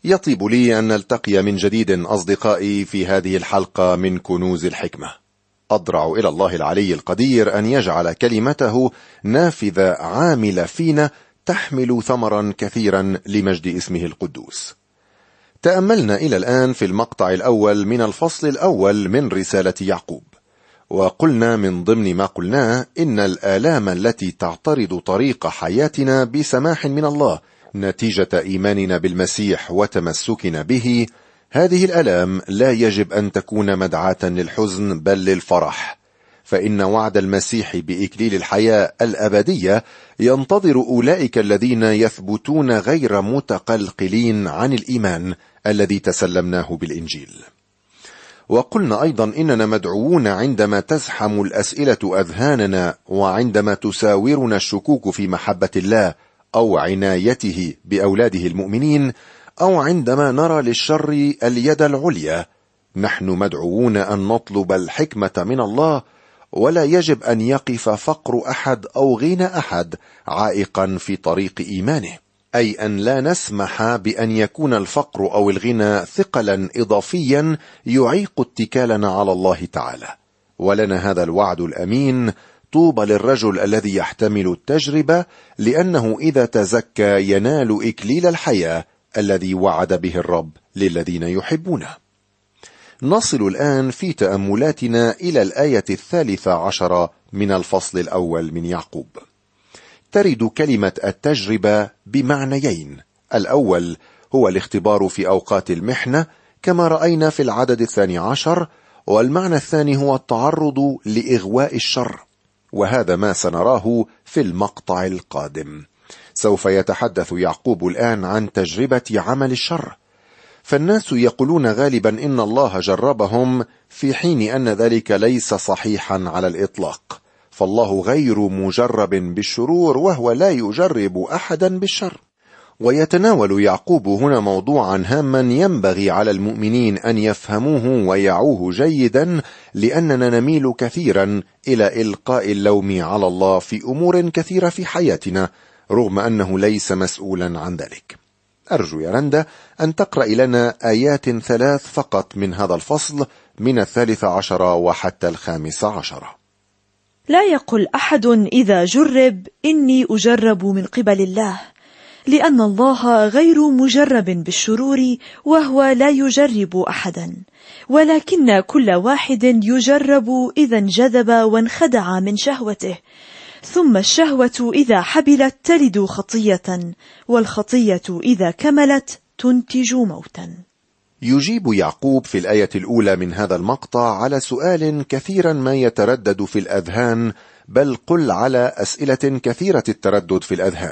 يطيب لي أن نلتقي من جديد أصدقائي في هذه الحلقة من كنوز الحكمة. أضرع إلى الله العلي القدير أن يجعل كلمته نافذة عاملة فينا تحمل ثمرا كثيرا لمجد اسمه القدوس. تأملنا إلى الآن في المقطع الأول من الفصل الأول من رسالة يعقوب، وقلنا من ضمن ما قلناه إن الآلام التي تعترض طريق حياتنا بسماح من الله نتيجة إيماننا بالمسيح وتمسكنا به، هذه الآلام لا يجب أن تكون مدعاة للحزن بل للفرح، فإن وعد المسيح بإكليل الحياة الأبدية ينتظر أولئك الذين يثبتون غير متقلقلين عن الإيمان الذي تسلمناه بالإنجيل. وقلنا أيضا إننا مدعوون عندما تزحم الأسئلة أذهاننا، وعندما تساورنا الشكوك في محبة الله أو عنايته بأولاده المؤمنين، أو عندما نرى للشر اليد العليا، نحن مدعوون أن نطلب الحكمة من الله، ولا يجب أن يقف فقر أحد أو غنى أحد عائقا في طريق إيمانه، أي أن لا نسمح بأن يكون الفقر أو الغنى ثقلا إضافيا يعيق اتكالنا على الله تعالى. ولنا هذا الوعد الأمين: طوبى للرجل الذي يحتمل التجربة، لأنه إذا تزكى ينال إكليل الحياة الذي وعد به الرب للذين يحبونه. نصل الآن في تأملاتنا إلى الآية 13 من الفصل الأول من يعقوب. ترد كلمة التجربة بمعنيين: الأول هو الاختبار في أوقات المحنة كما رأينا في العدد 12، والمعنى الثاني هو التعرض لإغواء الشر، وهذا ما سنراه في المقطع القادم. سوف يتحدث يعقوب الآن عن تجربة عمل الشر، فالناس يقولون غالبا إن الله جربهم، في حين أن ذلك ليس صحيحا على الإطلاق، فالله غير مجرب بالشرور وهو لا يجرب أحدا بالشر. ويتناول يعقوب هنا موضوعا هاما ينبغي على المؤمنين أن يفهموه ويعوه جيدا، لأننا نميل كثيرا إلى إلقاء اللوم على الله في أمور كثيرة في حياتنا رغم أنه ليس مسؤولا عن ذلك. أرجو يا رندا أن تقرأ لنا آيات 3 فقط من هذا الفصل، من 13 وحتى 15. لا يقل أحد إذا جرب إني أجرب من قبل الله، لأن الله غير مجرب بالشرور وهو لا يجرب أحدا، ولكن كل واحد يجرب إذا انجذب وانخدع من شهوته، ثم الشهوة إذا حبلت تلد خطية، والخطية إذا كملت تنتج موتا. يجيب يعقوب في الآية الأولى من هذا المقطع على سؤال كثيرا ما يتردد في الأذهان، بل قل على أسئلة كثيرة التردد في الأذهان: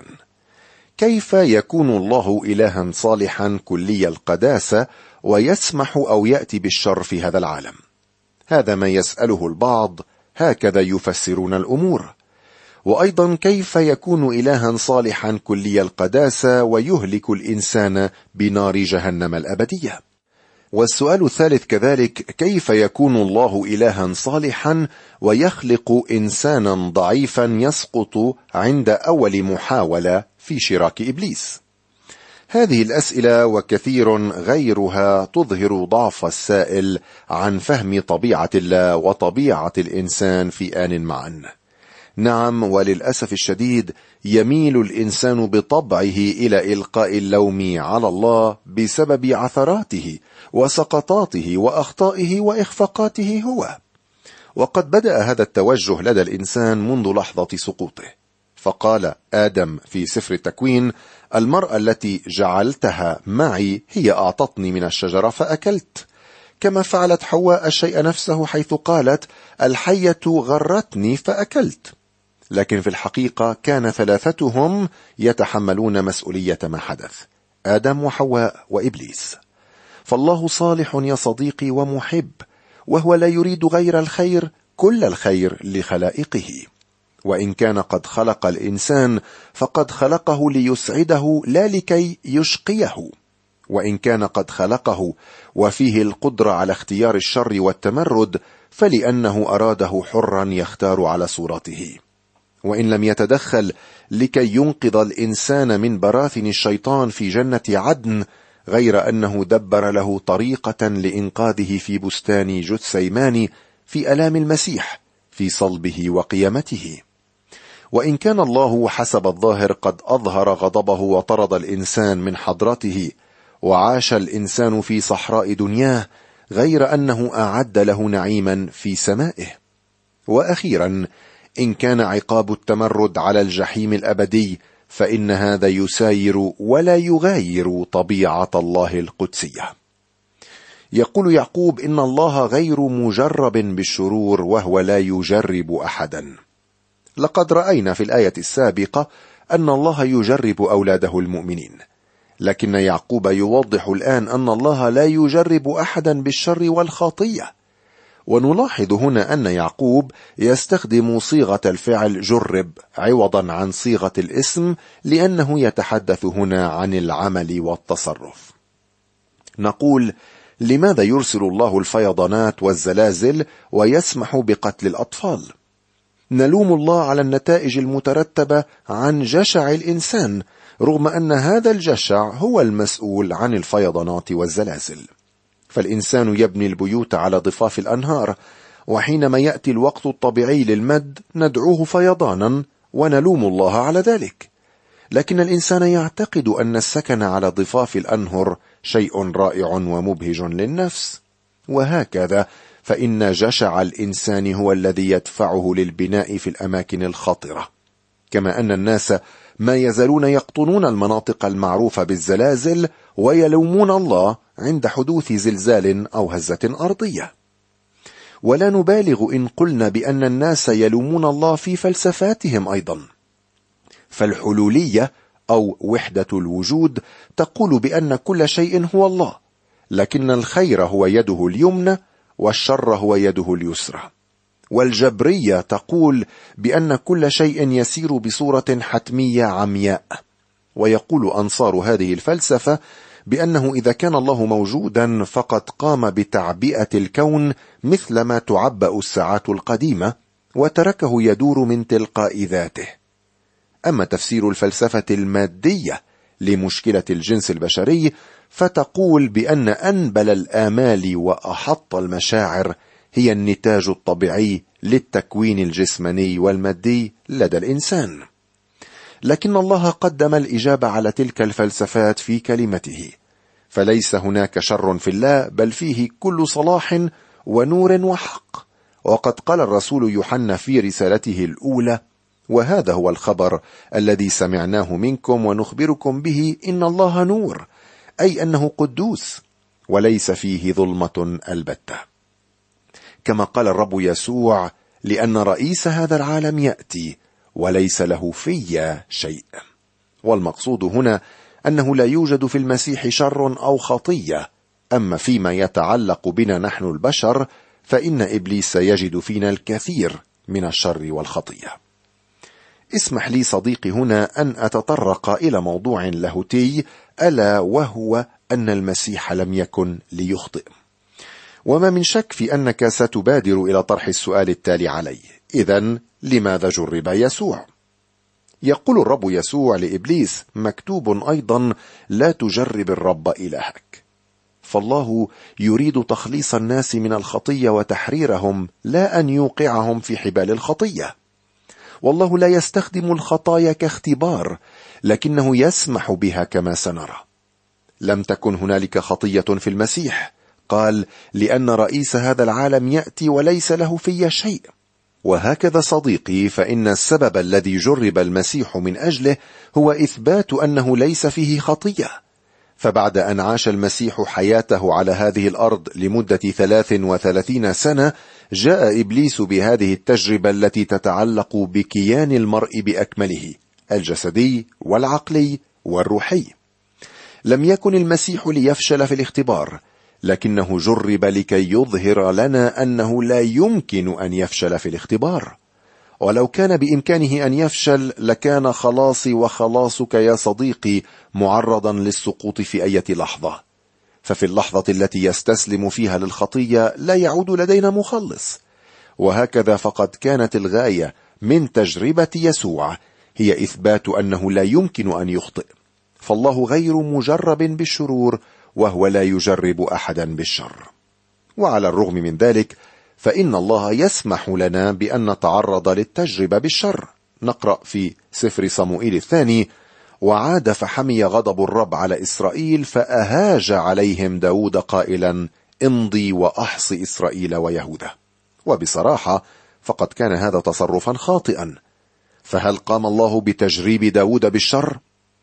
كيف يكون الله إلها صالحا كلي القداسة ويسمح أو يأتي بالشر في هذا العالم؟ هذا ما يسأله البعض، هكذا يفسرون الأمور. وأيضا كيف يكون إلها صالحا كلي القداسة ويهلك الإنسان بنار جهنم الأبدية؟ والسؤال الثالث كذلك: كيف يكون الله إلها صالحا ويخلق إنسانا ضعيفا يسقط عند أول محاولة في شراك إبليس؟ هذه الأسئلة وكثير غيرها تظهر ضعف السائل عن فهم طبيعة الله وطبيعة الإنسان في آن معا. نعم، وللأسف الشديد يميل الإنسان بطبعه إلى إلقاء اللوم على الله بسبب عثراته وسقطاته وأخطائه وإخفاقاته هو. وقد بدأ هذا التوجه لدى الإنسان منذ لحظة سقوطه، فقال آدم في سفر التكوين: المرأة التي جعلتها معي هي أعطتني من الشجرة فأكلت. كما فعلت حواء الشيء نفسه، حيث قالت: الحية غرتني فأكلت. لكن في الحقيقة كان ثلاثتهم يتحملون مسؤولية ما حدث: آدم وحواء وإبليس. فالله صالح يا صديقي ومحب، وهو لا يريد غير الخير، كل الخير لخلائقه. وإن كان قد خلق الإنسان فقد خلقه ليسعده لا لكي يشقيه، وإن كان قد خلقه وفيه القدرة على اختيار الشر والتمرد فلأنه أراده حرا يختار على صورته. وإن لم يتدخل لكي ينقذ الإنسان من براثن الشيطان في جنة عدن، غير أنه دبر له طريقة لإنقاذه في بستان جثيماني في آلام المسيح في صلبه وقيامته. وإن كان الله حسب الظاهر قد أظهر غضبه وطرد الإنسان من حضرته وعاش الإنسان في صحراء دنياه، غير أنه أعد له نعيما في سمائه. وأخيرا، إن كان عقاب التمرد على الجحيم الأبدي، فإن هذا يساير ولا يغاير طبيعة الله القدسية. يقول يعقوب إن الله غير مجرب بالشرور وهو لا يجرب أحدا. لقد رأينا في الآية السابقة أن الله يجرب أولاده المؤمنين، لكن يعقوب يوضح الآن أن الله لا يجرب أحدا بالشر والخطية. ونلاحظ هنا أن يعقوب يستخدم صيغة الفعل جرب عوضا عن صيغة الاسم، لأنه يتحدث هنا عن العمل والتصرف. نقول: لماذا يرسل الله الفيضانات والزلازل ويسمح بقتل الأطفال؟ نلوم الله على النتائج المترتبة عن جشع الإنسان، رغم أن هذا الجشع هو المسؤول عن الفيضانات والزلازل. فالإنسان يبني البيوت على ضفاف الأنهار، وحينما يأتي الوقت الطبيعي للمد ندعوه فيضانا ونلوم الله على ذلك. لكن الإنسان يعتقد أن السكن على ضفاف الأنهر شيء رائع ومبهج للنفس، وهكذا فإن جشع الإنسان هو الذي يدفعه للبناء في الأماكن الخطرة. كما أن الناس ما يزالون يقطنون المناطق المعروفة بالزلازل ويلومون الله عند حدوث زلزال أو هزة أرضية. ولا نبالغ إن قلنا بأن الناس يلومون الله في فلسفاتهم أيضا. فالحلولية أو وحدة الوجود تقول بأن كل شيء هو الله، لكن الخير هو يده اليمنى والشر هو يده اليسرى. والجبرية تقول بأن كل شيء يسير بصورة حتمية عمياء. ويقول أنصار هذه الفلسفة بأنه إذا كان الله موجودا فقد قام بتعبئة الكون مثلما تعبأ الساعات القديمة، وتركه يدور من تلقاء ذاته. أما تفسير الفلسفة المادية لمشكلة الجنس البشري فتقول بأن أنبل الآمال وأحط المشاعر هي النتاج الطبيعي للتكوين الجسماني والمادي لدى الإنسان. لكن الله قدم الإجابة على تلك الفلسفات في كلمته، فليس هناك شر في الله، بل فيه كل صلاح ونور وحق. وقد قال الرسول يوحنا في رسالته الأولى: وهذا هو الخبر الذي سمعناه منكم ونخبركم به، إن الله نور، أي أنه قدوس وليس فيه ظلمة البتة. كما قال الرب يسوع: لأن رئيس هذا العالم يأتي وليس له في شيء. والمقصود هنا أنه لا يوجد في المسيح شر أو خطية. أما فيما يتعلق بنا نحن البشر فإن إبليس يجد فينا الكثير من الشر والخطية. اسمح لي صديقي هنا أن أتطرق إلى موضوع لاهوتي، ألا وهو أن المسيح لم يكن ليخطئ. وما من شك في أنك ستبادر إلى طرح السؤال التالي عليه: إذن لماذا جرب يسوع؟ يقول الرب يسوع لإبليس: مكتوب أيضا: لا تجرب الرب إلهك. فالله يريد تخليص الناس من الخطية وتحريرهم، لا أن يوقعهم في حبال الخطية. والله لا يستخدم الخطايا كاختبار، لكنه يسمح بها كما سنرى. لم تكن هنالك خطية في المسيح، قال: لأن رئيس هذا العالم يأتي وليس له في شيء. وهكذا صديقي، فإن السبب الذي جرب المسيح من أجله هو إثبات أنه ليس فيه خطية. فبعد أن عاش المسيح حياته على هذه الأرض لمدة 33 سنة، جاء إبليس بهذه التجربة التي تتعلق بكيان المرء بأكمله، الجسدي والعقلي والروحي. لم يكن المسيح ليفشل في الاختبار، لكنه جرب لكي يظهر لنا أنه لا يمكن أن يفشل في الاختبار. ولو كان بإمكانه أن يفشل لكان خلاصي وخلاصك يا صديقي معرضا للسقوط في أي لحظة. ففي اللحظة التي يستسلم فيها للخطية لا يعود لدينا مخلص. وهكذا فقد كانت الغاية من تجربة يسوع هي إثبات أنه لا يمكن أن يخطئ. فالله غير مجرب بالشرور وهو لا يجرب أحدا بالشر. وعلى الرغم من ذلك فإن الله يسمح لنا بأن نتعرض للتجربة بالشر. نقرأ في سفر صموئيل الثاني: وعاد فحمي غضب الرب على إسرائيل فأهاج عليهم داود قائلا: امضي وأحصي إسرائيل ويهوذا. وبصراحة فقد كان هذا تصرفا خاطئا. فهل قام الله بتجريب داود بالشر؟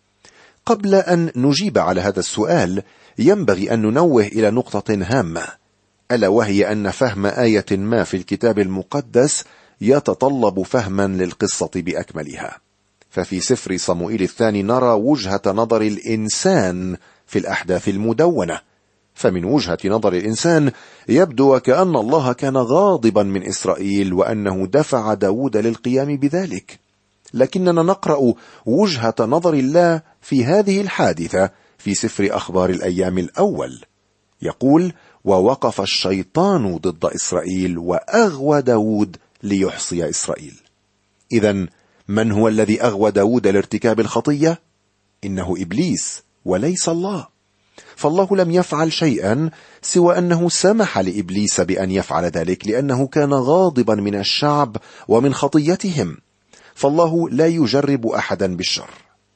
قبل أن نجيب على هذا السؤال ينبغي أن ننوه إلى نقطة هامة، ألا وهي أن فهم آية ما في الكتاب المقدس يتطلب فهما للقصة بأكملها. ففي سفر صموئيل الثاني نرى وجهة نظر الإنسان في الأحداث المدونة. فمن وجهة نظر الإنسان يبدو وكأن الله كان غاضبا من إسرائيل وأنه دفع داود للقيام بذلك. لكننا نقرأ وجهة نظر الله في هذه الحادثة في سفر أخبار الأيام الأول. يقول: ووقف الشيطان ضد إسرائيل وأغوى داود ليحصي إسرائيل. إذن من هو الذي أغوى داود لارتكاب الخطية؟ إنه إبليس وليس الله. فالله لم يفعل شيئا سوى أنه سمح لإبليس بأن يفعل ذلك، لأنه كان غاضبا من الشعب ومن خطيتهم. فالله لا يجرب أحدا بالشر.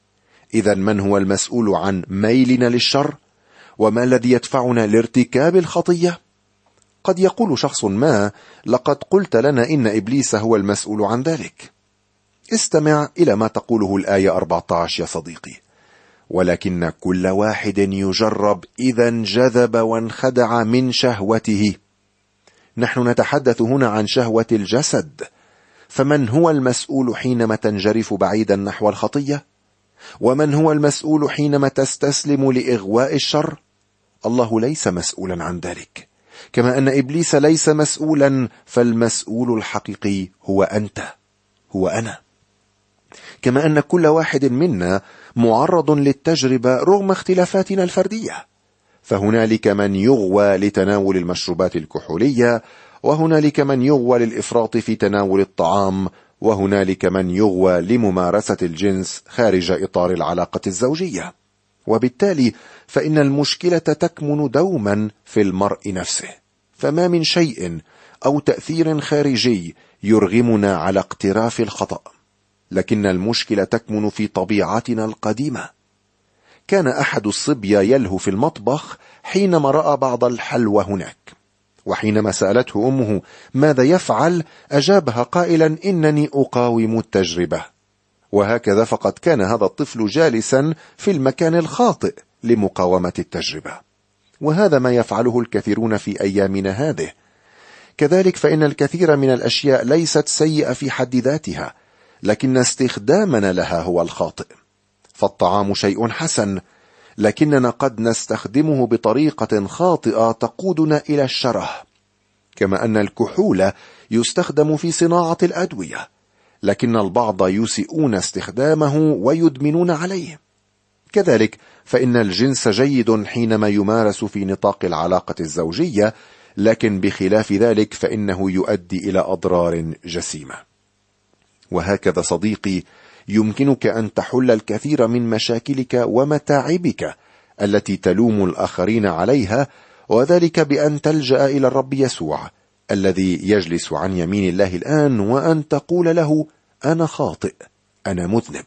إذن من هو المسؤول عن ميلنا للشر؟ وما الذي يدفعنا لارتكاب الخطية؟ قد يقول شخص ما: لقد قلت لنا إن إبليس هو المسؤول عن ذلك. استمع إلى ما تقوله الآية 14 يا صديقي: ولكن كل واحد يجرب إذا انجذب وانخدع من شهوته. نحن نتحدث هنا عن شهوة الجسد. فمن هو المسؤول حينما تنجرف بعيدا نحو الخطية؟ ومن هو المسؤول حينما تستسلم لإغواء الشر؟ الله ليس مسؤولا عن ذلك. كما أن إبليس ليس مسؤولا، فالمسؤول الحقيقي هو أنت، هو أنا. كما أن كل واحد منا معرض للتجربة رغم اختلافاتنا الفردية. فهنالك من يغوى لتناول المشروبات الكحولية، وهنالك من يغوى للإفراط في تناول الطعام، وهنالك من يغوى لممارسة الجنس خارج إطار العلاقة الزوجية. وبالتالي فإن المشكلة تكمن دوما في المرء نفسه. فما من شيء أو تأثير خارجي يرغمنا على اقتراف الخطأ، لكن المشكلة تكمن في طبيعتنا القديمة. كان أحد الصبية يلهو في المطبخ حينما رأى بعض الحلوى هناك، وحينما سألته أمه ماذا يفعل أجابها قائلا: إنني أقاوم التجربة. وهكذا فقد كان هذا الطفل جالسا في المكان الخاطئ لمقاومة التجربة. وهذا ما يفعله الكثيرون في أيامنا هذه. كذلك فإن الكثير من الأشياء ليست سيئة في حد ذاتها، لكن استخدامنا لها هو الخاطئ. فالطعام شيء حسن، لكننا قد نستخدمه بطريقة خاطئة تقودنا إلى الشره. كما أن الكحول يستخدم في صناعة الأدوية، لكن البعض يسيئون استخدامه ويدمنون عليه. كذلك فإن الجنس جيد حينما يمارس في نطاق العلاقة الزوجية، لكن بخلاف ذلك فإنه يؤدي إلى أضرار جسيمة. وهكذا صديقي يمكنك أن تحل الكثير من مشاكلك ومتاعبك التي تلوم الآخرين عليها، وذلك بأن تلجأ إلى الرب يسوع الذي يجلس عن يمين الله الآن، وأن تقول له: أنا خاطئ، أنا مذنب.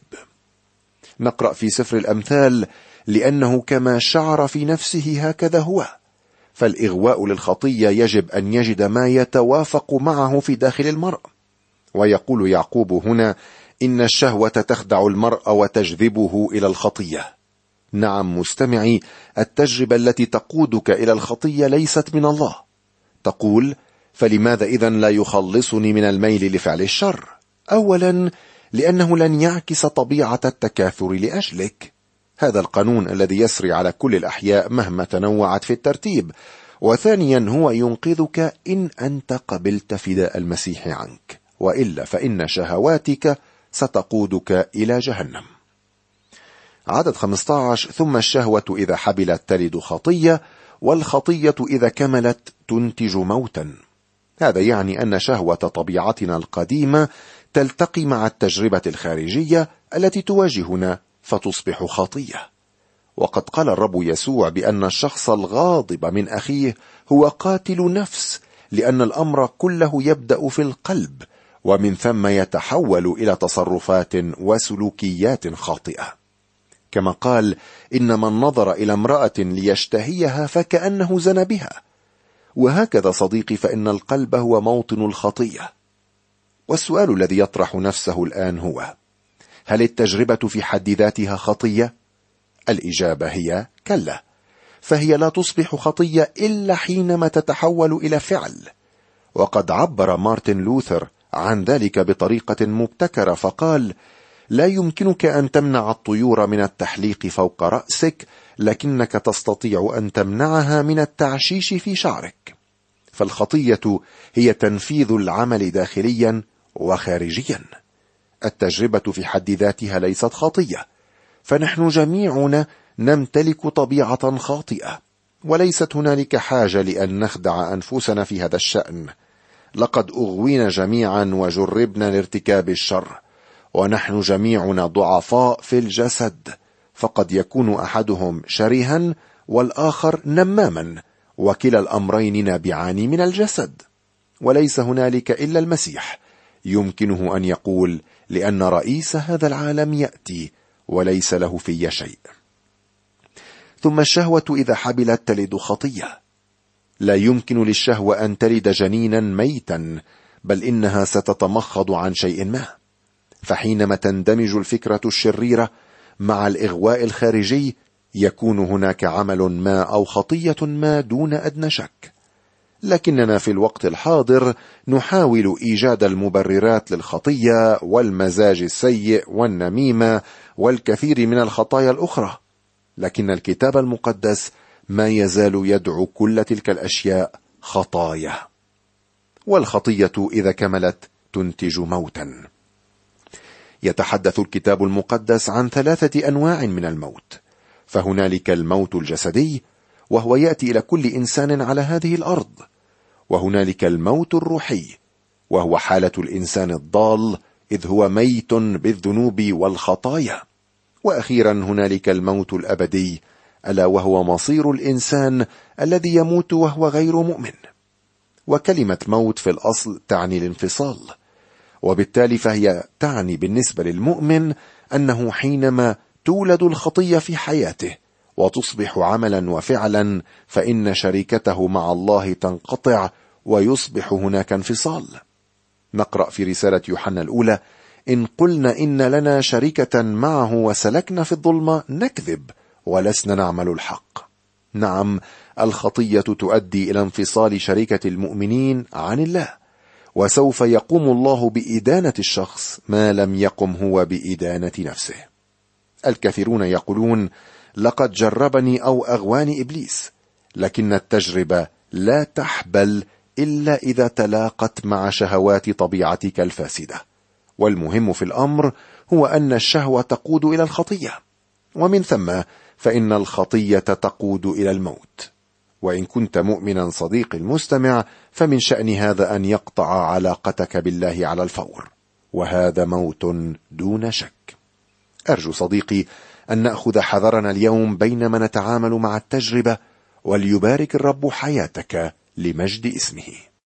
نقرأ في سفر الأمثال: لأنه كما شعر في نفسه هكذا هو. فالإغواء للخطية يجب أن يجد ما يتوافق معه في داخل المرء. ويقول يعقوب هنا: إن الشهوة تخدع المرء وتجذبه إلى الخطية. نعم مستمعي، التجربة التي تقودك إلى الخطية ليست من الله. تقول: فلماذا إذن لا يخلصني من الميل لفعل الشر؟ أولا لأنه لن يعكس طبيعة التكاثر لأجلك. هذا القانون الذي يسري على كل الأحياء مهما تنوعت في الترتيب. وثانيا هو ينقذك إن أنت قبلت فداء المسيح عنك، وإلا فإن شهواتك ستقودك إلى جهنم. عدد 15: ثم الشهوة إذا حبلت تلد خطية، والخطية إذا كملت تنتج موتا. هذا يعني أن شهوة طبيعتنا القديمة تلتقي مع التجربة الخارجية التي تواجهنا فتصبح خطية. وقد قال الرب يسوع بأن الشخص الغاضب من أخيه هو قاتل نفس، لأن الأمر كله يبدأ في القلب، ومن ثم يتحول إلى تصرفات وسلوكيات خاطئة. كما قال: إن من نظر إلى امرأة ليشتهيها فكأنه زنى بها. وهكذا صديقي، فإن القلب هو موطن الخطية. والسؤال الذي يطرح نفسه الآن هو: هل التجربة في حد ذاتها خطية؟ الإجابة هي كلا، فهي لا تصبح خطية إلا حينما تتحول إلى فعل. وقد عبر مارتن لوثر عن ذلك بطريقة مبتكرة فقال: لا يمكنك أن تمنع الطيور من التحليق فوق رأسك، لكنك تستطيع أن تمنعها من التعشيش في شعرك. فالخطية هي تنفيذ العمل داخليا وخارجيا. التجربة في حد ذاتها ليست خطية، فنحن جميعنا نمتلك طبيعة خاطئة، وليست هنالك حاجة لأن نخدع أنفسنا في هذا الشأن. لقد أغوينا جميعا وجربنا لارتكاب الشر، ونحن جميعنا ضعفاء في الجسد، فقد يكون أحدهم شرها والآخر نماما، وكلا الأمرين نابعان من الجسد. وليس هنالك إلا المسيح يمكنه أن يقول: لأن رئيس هذا العالم يأتي وليس له في شيء. ثم الشهوة إذا حبلت تلد خطية. لا يمكن للشهوة أن تلد جنينا ميتا، بل إنها ستتمخض عن شيء ما. فحينما تندمج الفكرة الشريرة مع الإغواء الخارجي، يكون هناك عمل ما أو خطية ما دون أدنى شك. لكننا في الوقت الحاضر نحاول إيجاد المبررات للخطية والمزاج السيء والنميمة والكثير من الخطايا الأخرى، لكن الكتاب المقدس ما يزال يدعو كل تلك الأشياء خطايا. والخطية إذا كملت تنتج موتا. يتحدث الكتاب المقدس عن 3 أنواع من الموت. فهنالك الموت الجسدي، وهو يأتي إلى كل إنسان على هذه الأرض. وهنالك الموت الروحي، وهو حالة الإنسان الضال، إذ هو ميت بالذنوب والخطايا. وأخيرا هنالك الموت الأبدي، ألا وهو مصير الإنسان الذي يموت وهو غير مؤمن. وكلمة موت في الأصل تعني الانفصال، وبالتالي فهي تعني بالنسبة للمؤمن أنه حينما تولد الخطية في حياته وتصبح عملا وفعلا، فإن شركته مع الله تنقطع ويصبح هناك انفصال. نقرأ في رسالة يوحنا الأولى: إن قلنا إن لنا شركة معه وسلكنا في الظلمة نكذب ولسنا نعمل الحق. نعم، الخطية تؤدي إلى انفصال شركة المؤمنين عن الله، وسوف يقوم الله بإدانة الشخص ما لم يقم هو بإدانة نفسه. الكثيرون يقولون: لقد جربني أو أغواني إبليس، لكن التجربة لا تحبل إلا إذا تلاقت مع شهوات طبيعتك الفاسدة. والمهم في الأمر هو أن الشهوة تقود إلى الخطية، ومن ثم فإن الخطية تقود إلى الموت. وإن كنت مؤمنا صديقي المستمع، فمن شأن هذا أن يقطع علاقتك بالله على الفور، وهذا موت دون شك. أرجو صديقي أن نأخذ حذرنا اليوم بينما نتعامل مع التجربة، وليبارك الرب حياتك لمجد اسمه.